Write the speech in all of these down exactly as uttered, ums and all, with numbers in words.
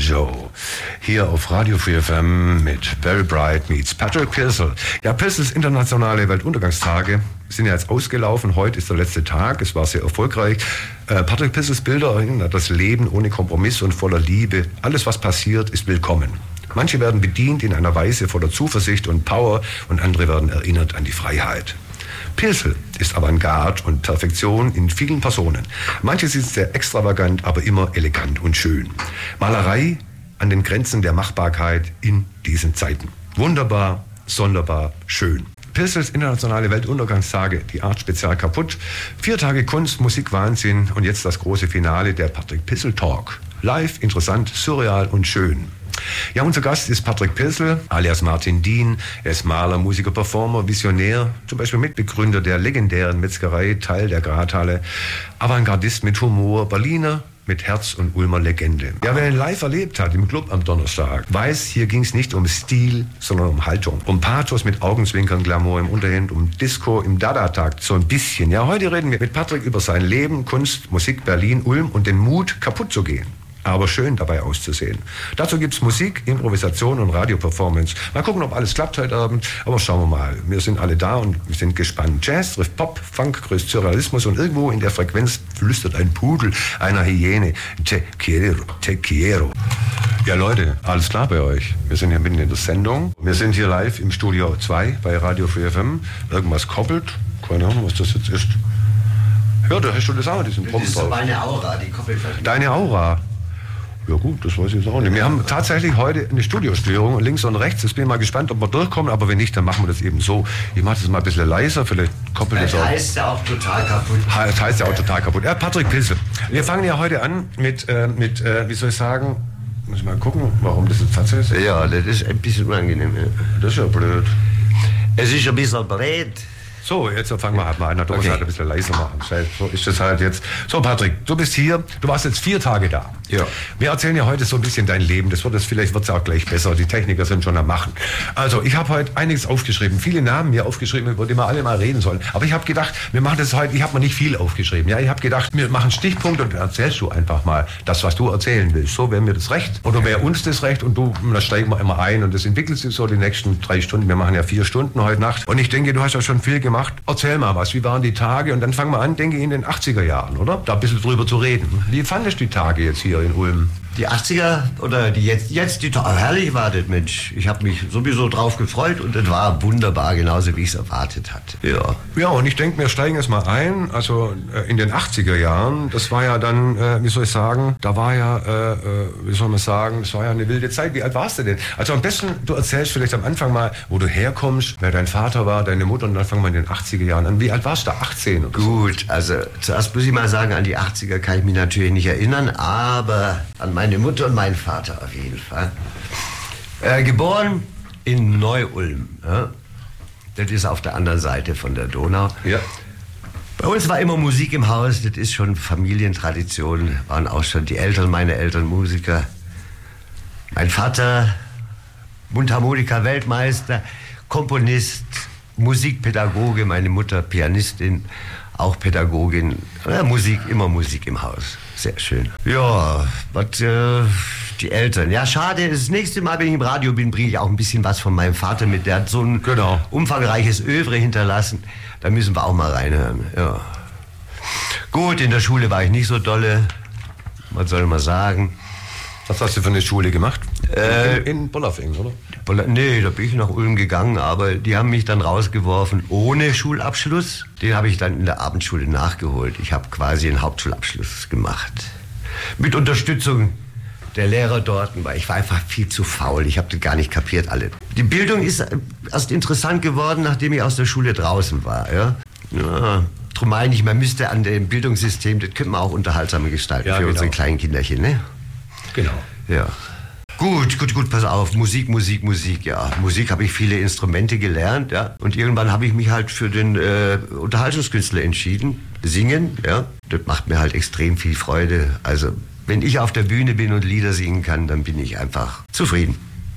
Joe. Hier auf Radio vier F M mit Barry Bright meets Patrick Pilsel. Ja, Pilsels internationale Weltuntergangstage sind ja jetzt ausgelaufen. Heute ist der letzte Tag. Es war sehr erfolgreich. Äh, Patrick Pilsels Bilder erinnern das Leben ohne Kompromiss und voller Liebe. Alles, was passiert, ist willkommen. Manche werden bedient in einer Weise voller Zuversicht und Power und andere werden erinnert an die Freiheit. Pilsel ist Avantgarde und Perfektion in vielen Personen. Manche sind sehr extravagant, aber immer elegant und schön. Malerei an den Grenzen der Machbarkeit in diesen Zeiten. Wunderbar, sonderbar, schön. Pilsels internationale Weltuntergangstage, die Art Spezial kaputt. Vier Tage Kunst, Musik, Wahnsinn und jetzt das große Finale, der Patrick Pilsel Talk. Live, interessant, surreal und schön. Ja, unser Gast ist Patrick Pilsel, alias Martin Dien. Er ist Maler, Musiker, Performer, Visionär, zum Beispiel Mitbegründer der legendären Metzgerei, Teil der Grathalle, Avantgardist mit Humor, Berliner mit Herz und Ulmer Legende. Ja, wer ihn live erlebt hat im Club am Donnerstag, weiß, hier ging es nicht um Stil, sondern um Haltung. Um Pathos mit Augenzwinkern, Glamour im Unterhemd, um Disco im Dada-Takt, so ein bisschen. Ja, heute reden wir mit Patrick über sein Leben, Kunst, Musik, Berlin, Ulm und den Mut, kaputt zu gehen, aber schön dabei auszusehen. Dazu gibt's Musik, Improvisation und Radioperformance. Mal gucken, ob alles klappt heute Abend, aber schauen wir mal. Wir sind alle da und wir sind gespannt. Jazz trifft Pop, Funk grüßt Surrealismus und irgendwo in der Frequenz flüstert ein Pudel einer Hyäne. Te quiero, te quiero. Ja Leute, alles klar bei euch. Wir sind hier mitten in der Sendung. Wir sind hier live im Studio zwei bei Radio vier F M. Irgendwas koppelt. Keine Ahnung, was das jetzt ist. Ja, da hast du das auch, diesen Pump drauf. Das ist meine Aura, die koppelt. Deine Aura. Ja gut, das weiß ich jetzt auch nicht. Wir haben tatsächlich heute eine Studiostörung, links und rechts. Jetzt bin ich mal gespannt, ob wir durchkommen, aber wenn nicht, dann machen wir das eben so. Ich mache das mal ein bisschen leiser, vielleicht koppelt das auch. Das heißt ja auch total kaputt. Das heißt ja auch total kaputt. Ja, Patrick Pilsel. Wir fangen ja heute an mit, äh, mit äh, wie soll ich sagen, muss ich mal gucken, warum das jetzt tatsächlich ist. Ja, das ist ein bisschen unangenehm. Ja. Das ist ja blöd. Es ist ein bisschen blöd. So, jetzt fangen wir halt mal an. Du musst okay. halt ein bisschen leiser machen. So ist das halt jetzt. So, Patrick, du bist hier. Du warst jetzt vier Tage da. Ja. Wir erzählen ja heute so ein bisschen dein Leben. Das wird es vielleicht wird's auch gleich besser. Die Techniker sind schon am Machen. Also, ich habe heute einiges aufgeschrieben. Viele Namen mir aufgeschrieben, über die wir alle mal reden sollen. Aber ich habe gedacht, wir machen das heute. Ich habe mir nicht viel aufgeschrieben. Ja, ich habe gedacht, wir machen Stichpunkt und dann erzählst du einfach mal das, was du erzählen willst. So wäre mir das recht. Oder wäre uns das recht und du, da steigen wir immer ein und das entwickelt sich so die nächsten drei Stunden. Wir machen ja vier Stunden heute Nacht. Und ich denke, du hast ja schon viel gemacht. Erzähl mal was, wie waren die Tage? Und dann fangen wir an, denke ich, in den achtziger Jahren, oder? Da ein bisschen drüber zu reden. Wie fandest du die Tage jetzt hier in Ulm? Die achtziger oder die jetzt, jetzt die Tage, herrlich war das, Mensch. Ich habe mich sowieso drauf gefreut und es war wunderbar, genauso wie ich es erwartet hatte. Ja. Ja, und ich denke, wir steigen jetzt mal ein, also äh, in den achtziger Jahren, das war ja dann, äh, wie soll ich sagen, da war ja, äh, äh, wie soll man sagen, das war ja eine wilde Zeit. Wie alt warst du denn? Also am besten, du erzählst vielleicht am Anfang mal, wo du herkommst, wer dein Vater war, deine Mutter und dann fangen wir in den achtziger Jahren an. Wie alt warst du da? achtzehn oder so? Gut, also zuerst muss ich mal sagen, an die achtziger kann ich mich natürlich nicht erinnern, aber an meine Mutter und meinen Vater auf jeden Fall. Äh, geboren in Neu-Ulm. Ja? Das ist auf der anderen Seite von der Donau. Ja. Bei uns war immer Musik im Haus, das ist schon Familientradition, waren auch schon die Eltern, meine Eltern Musiker. Mein Vater, Mundharmonika-Weltmeister, Komponist, Musikpädagoge, meine Mutter Pianistin, auch Pädagogin. Ja, Musik, immer Musik im Haus. Sehr schön. Ja, was, äh, die Eltern. Ja, schade, das nächste Mal, wenn ich im Radio bin, bringe ich auch ein bisschen was von meinem Vater mit. Der hat so ein genau. umfangreiches Övre hinterlassen. Da müssen wir auch mal reinhören. Ja. Gut, in der Schule war ich nicht so dolle. Was soll man sagen? Was hast du für eine Schule gemacht? Äh, in, in Bollerfing, oder? Nee, da bin ich nach Ulm gegangen, aber die haben mich dann rausgeworfen ohne Schulabschluss. Den habe ich dann in der Abendschule nachgeholt. Ich habe quasi einen Hauptschulabschluss gemacht. Mit Unterstützung der Lehrer dort, weil ich war einfach viel zu faul. Ich habe das gar nicht kapiert alle. Die Bildung ist erst interessant geworden, nachdem ich aus der Schule draußen war. Ja? Ja, darum meine ich, man müsste an dem Bildungssystem, das könnte man auch unterhaltsamer gestalten, ja, für genau. unsere kleinen Kinderchen. Ne? Genau. Ja. Gut, gut, gut, pass auf. Musik, Musik, Musik, ja. Musik habe ich viele Instrumente gelernt, ja. Und irgendwann habe ich mich halt für den äh, Unterhaltungskünstler entschieden. Singen, ja. Das macht mir halt extrem viel Freude. Also, wenn ich auf der Bühne bin und Lieder singen kann, dann bin ich einfach zufrieden. Ja.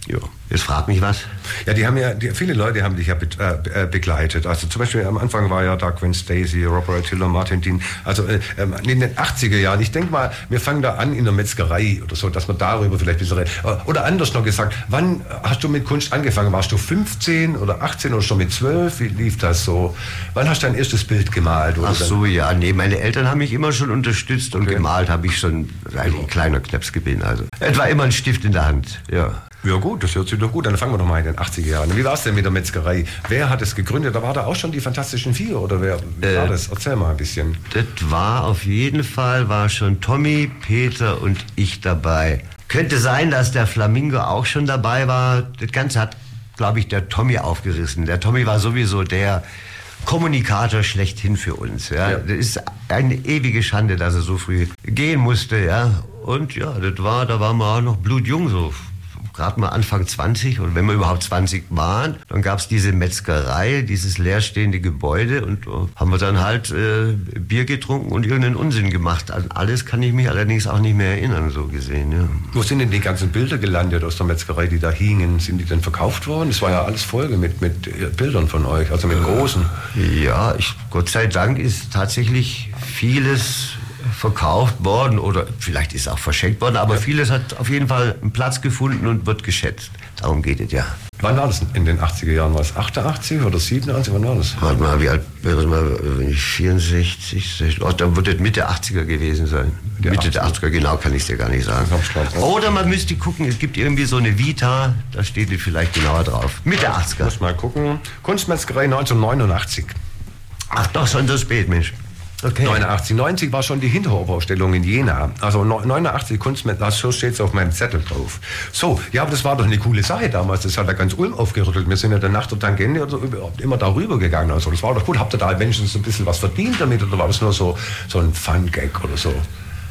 Jetzt frag mich was. Ja, die haben ja, die, viele Leute haben dich ja be, äh, begleitet. Also zum Beispiel am Anfang war ja da Gwen Stacy, Robert Tiller, Martin Dean. Also äh, in den achtziger Jahren. Ich denke mal, wir fangen da an in der Metzgerei oder so, dass man darüber vielleicht ein bisschen reden. Oder anders noch gesagt, wann hast du mit Kunst angefangen? Warst du fünfzehn oder achtzehn oder schon mit zwölf? Wie lief das so? Wann hast du dein erstes Bild gemalt? Oder Ach so, ja, nee, meine Eltern haben mich immer schon unterstützt und okay. gemalt habe ich schon ein kleiner Knaps gewesen. Also etwa immer ein Stift in der Hand, ja. Ja gut, das hört sich doch gut. Dann fangen wir doch mal in den achtziger Jahren. Wie war es denn mit der Metzgerei? Wer hat es gegründet? Da war da auch schon die Fantastischen Vier oder wer äh, war das? Erzähl mal ein bisschen. Das war auf jeden Fall, war schon Tommy, Peter und ich dabei. Könnte sein, dass der Flamingo auch schon dabei war. Das Ganze hat, glaube ich, der Tommy aufgerissen. Der Tommy war sowieso der Kommunikator schlechthin für uns. Ja. Ja. Das ist eine ewige Schande, dass er so früh gehen musste. Ja. Und ja, das war, da waren wir auch noch blutjung so. Gerade mal Anfang zwanzig, oder wenn wir überhaupt zwanzig waren, dann gab es diese Metzgerei, dieses leerstehende Gebäude und uh, haben wir dann halt äh, Bier getrunken und irgendeinen Unsinn gemacht. An alles kann ich mich allerdings auch nicht mehr erinnern, so gesehen. Ja. Wo sind denn die ganzen Bilder gelandet aus der Metzgerei, die da hingen? Sind die denn verkauft worden? Es war ja alles Folge mit, mit Bildern von euch, also mit großen. Ja, ich, Gott sei Dank ist tatsächlich vieles verkauft worden oder vielleicht ist auch verschenkt worden, aber ja. vieles hat auf jeden Fall einen Platz gefunden und wird geschätzt. Darum geht es ja. Wann war das in den achtziger Jahren? War es achtundachtzig oder siebenundachtzig? Wann war das? Warte mal, wie alt wäre mal, wenn ich vierundsechzig, sechzig, oh, dann wird es Mitte achtziger gewesen sein. Der Mitte der achtziger, genau kann ich es dir gar nicht sagen. Oder man müsste gucken, es gibt irgendwie so eine Vita, da steht es vielleicht genauer drauf. Mitte achtziger. Muss mal gucken. Kunstmetzgerei neunzehnhundertneunundachtzig. Ach doch, schon so spät, Mensch. Okay. neunundachtzig, neunzig war schon die Hinterhofausstellung in Jena. Also neunundachtzig Kunstmetzgerei, so steht es auf meinem Zettel drauf. So, ja, aber das war doch eine coole Sache damals. Das hat ja ganz Ulm aufgerüttelt. Wir sind ja dann nach der Tangente oder immer darüber gegangen. Also das war doch gut. Habt ihr da wenigstens ein bisschen was verdient damit oder war das nur so, so ein Fun-Gag oder so?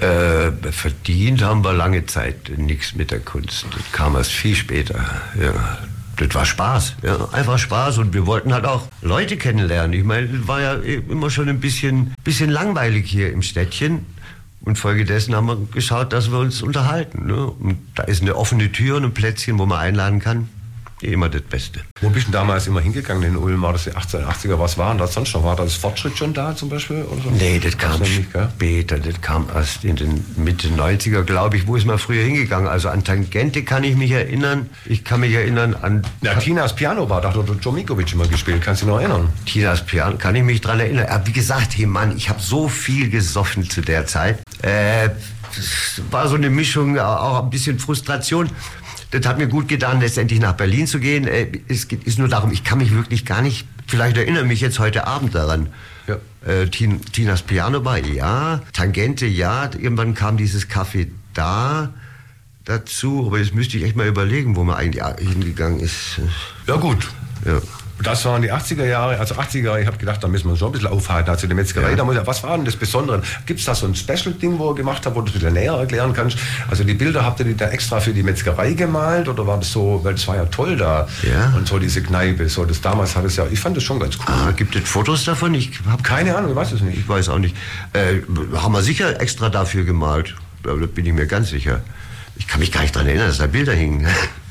Äh, verdient haben wir lange Zeit nichts mit der Kunst. Das kam erst viel später, ja. Das war Spaß, ja, einfach Spaß und wir wollten halt auch Leute kennenlernen. Ich meine, es war ja immer schon ein bisschen, bisschen langweilig hier im Städtchen und folgedessen haben wir geschaut, dass wir uns unterhalten. Ne? Und da ist eine offene Tür und ein Plätzchen, wo man einladen kann. Immer das Beste. Wo bist du damals immer hingegangen in Ulm? War das die achtzehnhundertachtziger? Was war denn das sonst noch? War das Fortschritt schon da zum Beispiel? Oder so? Nee, das kam nicht, später. Das kam erst in den Mitte neunziger, glaube ich. Wo ist man früher hingegangen? Also an Tangente kann ich mich erinnern. Ich kann mich erinnern an... Ja, Tinas Piano war, da hat der Joe Mikovic immer gespielt. Kannst du dich noch erinnern? Tinas Piano, kann ich mich dran erinnern. Aber wie gesagt, hey Mann, ich habe so viel gesoffen zu der Zeit. Äh, das war so eine Mischung, auch ein bisschen Frustration. Das hat mir gut getan, letztendlich nach Berlin zu gehen. Es geht ist nur darum, ich kann mich wirklich gar nicht, vielleicht erinnere mich jetzt heute Abend daran. Ja. Äh, Tin, Tinas Piano Bar, ja. Tangente, ja. Irgendwann kam dieses Café da dazu. Aber jetzt müsste ich echt mal überlegen, wo man eigentlich hingegangen ist. Ja gut. Ja. Das waren die achtziger Jahre, also achtziger Jahre, ich habe gedacht, da müssen wir schon ein bisschen aufhalten, also die Metzgerei, ja. Da muss, was war denn das Besondere? Gibt es da so ein Special-Ding, wo ihr gemacht habt, wo du es wieder näher erklären kannst? Also die Bilder, habt ihr die da extra für die Metzgerei gemalt oder war das so, weil das war ja toll da ja. Und so diese Kneipe, so das damals hat es ja, ich fand das schon ganz cool. Ah, gibt es Fotos davon? Ich habe keine Ahnung, ich weiß es nicht. Ich weiß auch nicht. Äh, haben wir sicher extra dafür gemalt, da bin ich mir ganz sicher. Ich kann mich gar nicht daran erinnern, dass da Bilder hingen.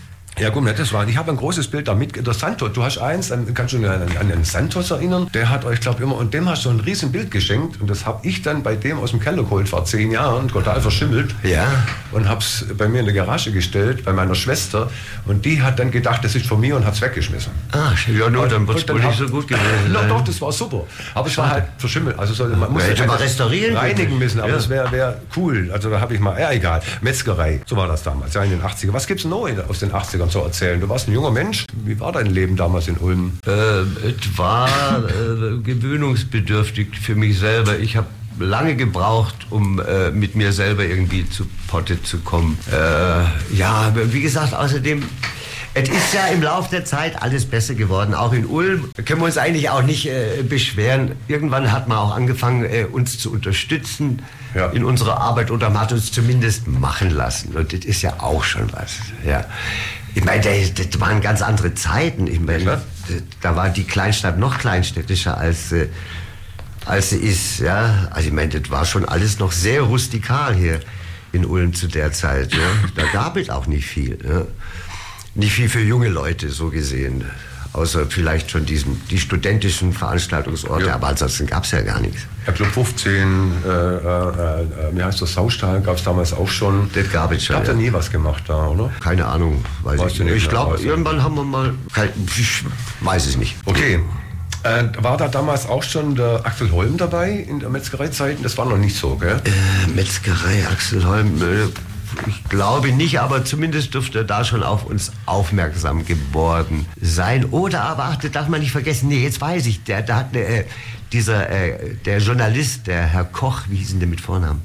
Ja gut, das war, ich habe ein großes Bild da mit, der Santos, du hast eins, kannst du dich an, an den Santos erinnern? Der hat euch, glaube ich, immer, und dem hast du ein riesen Bild geschenkt und das habe ich dann bei dem aus dem Keller geholt vor zehn Jahren, total verschimmelt. Ja. Und habe es bei mir in der Garage gestellt, bei meiner Schwester und die hat dann gedacht, das ist von mir und hat es weggeschmissen. Ah, ja nur, dann wird es wohl nicht so gut gewesen sein. Doch, doch, das war super, aber es war halt verschimmelt, also soll, man muss es halt mal restaurieren reinigen müssen, aber ja. Das wäre wär cool, also da habe ich mal, ja egal, Metzgerei, so war das damals, ja in den achtzigern. Was gibt es noch aus den achtzigern zu erzählen? Du warst ein junger Mensch. Wie war dein Leben damals in Ulm? Äh, es war äh, gewöhnungsbedürftig für mich selber. Ich habe lange gebraucht, um äh, mit mir selber irgendwie zu Potte zu kommen. Äh, ja, wie gesagt, außerdem, es ist ja im Laufe der Zeit alles besser geworden. Auch in Ulm können wir uns eigentlich auch nicht äh, beschweren. Irgendwann hat man auch angefangen, äh, uns zu unterstützen ja. in unserer Arbeit oder man hat uns zumindest machen lassen. Und das ist ja auch schon was. Ja. Ich meine, das, das waren ganz andere Zeiten. Ich meine, ja, da war die Kleinstadt noch kleinstädtischer als, äh, als sie ist. Ja? Also ich meine, das war schon alles noch sehr rustikal hier in Ulm zu der Zeit. Ja? Da gab es auch nicht viel. Ja? nicht viel für junge Leute, so gesehen. Außer vielleicht schon diesen, die studentischen Veranstaltungsorte, ja. aber ansonsten gab es ja gar nichts. Ja, Club fünfzehn, äh, äh, äh, wie heißt das, Saustall gab es damals auch schon. Das gab es schon. Habt ihr ja. nie was gemacht da, oder? Keine Ahnung, weiß Weißt ich du nicht. nicht, Ich glaube, weißt du irgendwann haben wir mal, kein, ich weiß es nicht. Okay. Äh, war da damals auch schon der Axel Holm dabei in der Metzgereizeiten? Das war noch nicht so, gell? Äh, Metzgerei, Axel Holm, äh, ich glaube nicht, aber zumindest dürfte er da schon auf uns aufmerksam geworden sein. Oder aber, ach, das darf man nicht vergessen, nee, jetzt weiß ich, der, der hat eine, äh, dieser, äh, der Journalist, der Herr Koch, wie hieß denn der mit Vornamen?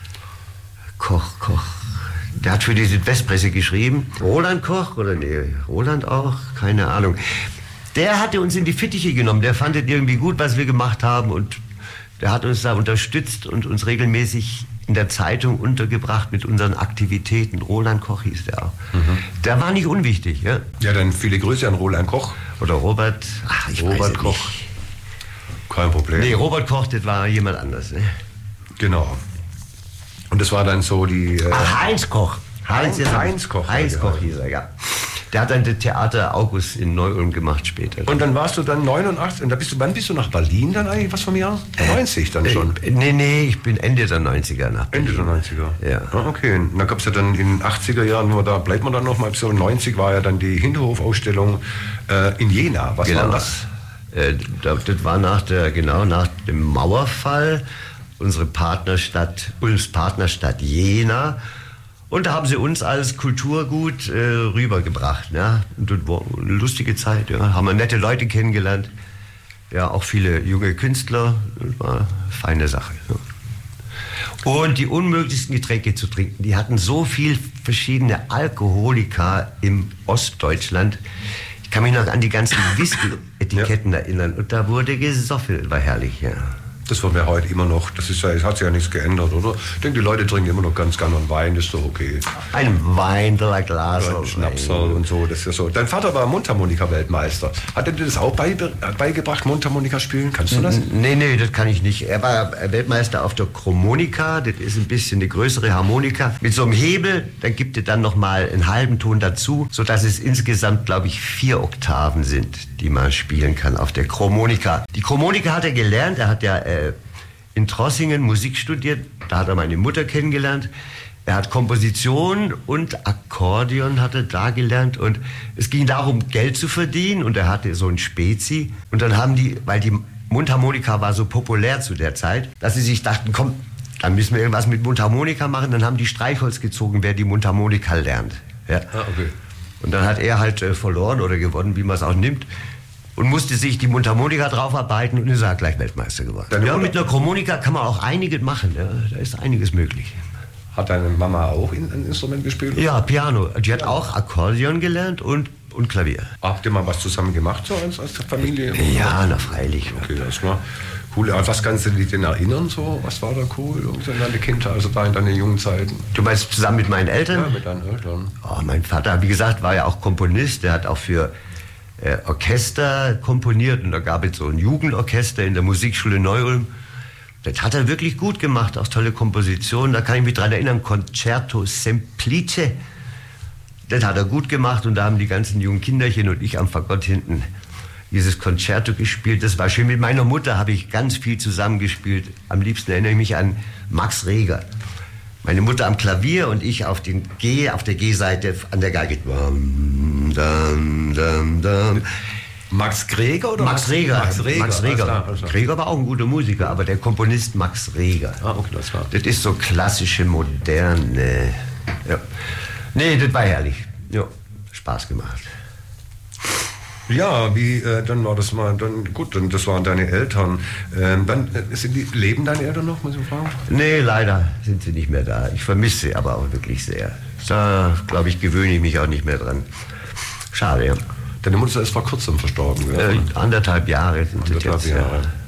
Koch, Koch. Der hat für die Südwestpresse geschrieben. Roland Koch oder nee, Roland auch, keine Ahnung. Der hatte uns in die Fittiche genommen, der fand es irgendwie gut, was wir gemacht haben und der hat uns da unterstützt und uns regelmäßig in der Zeitung untergebracht mit unseren Aktivitäten. Roland Koch hieß der auch. Mhm. Der war nicht unwichtig. Ja, ja, dann viele Grüße an Roland Koch. Oder Robert, ach, ich Robert weiß es Koch. Nicht. Kein Problem. Nee, Robert Koch, das war jemand anders. Ne? Genau. Und das war dann so die... Äh ach, Heinz Koch. Heinz, Heinz, Heinz Koch. Heinz Koch hieß er, ja. Der hat dann das Theater August in Neu-Ulm gemacht später. Und dann warst du dann neunundachtzig, und da bist du, wann bist du nach Berlin dann eigentlich, was vom Jahr? neunzig dann schon? Äh, nee, nee, ich bin Ende der neunziger nach Berlin. Ende der neunziger? Ja. Ah, okay, und dann gab es ja dann in den achtziger Jahren, nur da bleibt man dann noch mal so, neunzig war ja dann die Hinterhofausstellung äh, in Jena. Was genau. war das? Äh, das? Das war nach der, genau nach dem Mauerfall, unsere Partnerstadt, Ulms Partnerstadt Jena. Und da haben sie uns als Kulturgut äh, rübergebracht. Ja? Und das war eine lustige Zeit. Ja? Haben wir nette Leute kennengelernt. Ja, auch viele junge Künstler. Das war eine feine Sache. Ja. Und die unmöglichsten Getränke zu trinken. Die hatten so viel verschiedene Alkoholika im Ostdeutschland. Ich kann mich noch an die ganzen Whisky-Etiketten ja. erinnern. Und da wurde gesoffen. War herrlich, ja. Das wollen wir heute immer noch. Das ist ja, es hat sich ja nichts geändert, oder? Ich denke, die Leute trinken immer noch ganz gerne einen Wein, das ist doch okay. Ein Wein, ein Glas. Ein Schnapsal und so, das ist ja so. Dein Vater war Mundharmonika-Weltmeister. Hat er dir das auch beige beigebracht, Mundharmonika spielen? Kannst du das? Nee, nee, das kann ich nicht. Er war Weltmeister auf der Chromonika, das ist ein bisschen eine größere Harmonika. Mit so einem Hebel, dann gibt er dann nochmal einen halben Ton dazu, sodass es insgesamt, glaube ich, vier Oktaven sind, die man spielen kann auf der Chromonika. Die Chromonika hat er gelernt, er hat ja äh, in Trossingen Musik studiert, da hat er meine Mutter kennengelernt. Er hat Komposition und Akkordeon hat er da gelernt und es ging darum, Geld zu verdienen und er hatte so ein Spezi und dann haben die, weil die Mundharmonika war so populär zu der Zeit, dass sie sich dachten, komm, dann müssen wir irgendwas mit Mundharmonika machen, dann haben die Streichholz gezogen, wer die Mundharmonika lernt. Ja. Ah, okay. Und dann hat er halt äh, verloren oder gewonnen, wie man es auch nimmt. Und musste sich die Mundharmonika draufarbeiten und ist er gleich Weltmeister geworden. Deine ja, Mutter? mit einer Chromonika kann man auch einiges machen. Ja, da ist einiges möglich. Hat deine Mama auch ein Instrument gespielt? Ja, Piano. Die hat auch Akkordeon gelernt und, und Klavier. Habt ihr mal was zusammen gemacht, so als, als Familie? Ja, na freilich. Okay, das war cool. An was kannst du dich denn erinnern? So? Was war da cool? Irgendwie in deine Kindheit, also da in deinen jungen Zeiten? Du meinst zusammen mit meinen Eltern? Ja, mit deinen Eltern. Oh, mein Vater, wie gesagt, war ja auch Komponist. Der hat auch für äh, Orchester komponiert. Und da gab es so ein Jugendorchester in der Musikschule Neu-Ulm. Das hat er wirklich gut gemacht, auch tolle Kompositionen. Da kann ich mich dran erinnern, Concerto Semplice. Das hat er gut gemacht und da haben die ganzen jungen Kinderchen und ich am Fagott hinten dieses Concerto gespielt. Das war schön. Mit meiner Mutter habe ich ganz viel zusammengespielt. Am liebsten erinnere ich mich an Max Reger. Meine Mutter am Klavier und ich auf, den G, auf der G-Seite an der Geige. Dum, dum, dum, dum. Max Greger oder? Max Reger. Max Reger. Max Reger. Alles klar, alles klar. Reger war auch ein guter Musiker, aber der Komponist Max Reger. Ah, okay, das war. Das ist so klassische, moderne. Ja. Nee, das war herrlich. Ja, Spaß gemacht. Ja, wie, äh, dann war das mal, dann, gut, dann, das waren deine Eltern. Ähm, dann, äh, sind die, leben deine Eltern noch, muss ich fragen? Nee, leider sind sie nicht mehr da. Ich vermisse sie aber auch wirklich sehr. Da, glaube ich, gewöhne ich mich auch nicht mehr dran. Schade, ja. Deine Mutter ist vor kurzem verstorben, Äh, anderthalb Jahre sind Anderthalb das jetzt. Jahre. Ja.